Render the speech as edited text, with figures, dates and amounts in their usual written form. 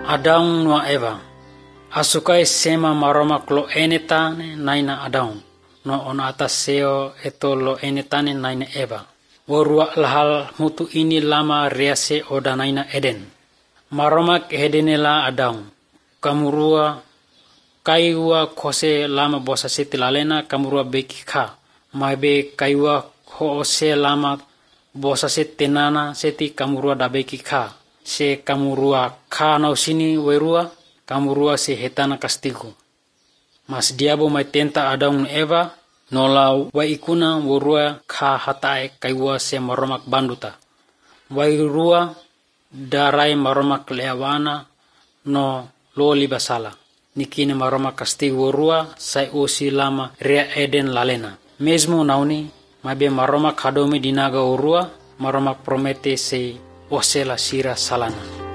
Adaung noa Eva. Asukai sema maromak lo enetane naina Adaung. No on atas seo eto lo enetane naina Eva. Warua lahal mutu ini lama rease oda naina Eden. Maromak edenela Adaung. Kamurua kaiwa kose lama bosa seti lalena kamurua beki ka. Mabe kaiwa hoose lama bosa seti nana seti kamurua dabeki ka. Se kamurua ka nau sini werua kamurua se hetana kastigo. Mas diabo mai tenta Adaung Eva nola waikuna warua ka hatae kaiwa se maromak banduta. Wairua darai maromak leawana no lo libasala. Nikine maromak kastigo warua sai osi lama rea Eden lalena. Mesmo nauni mabe maromak hadomi dinaga warua maromak promete se osela sira salana.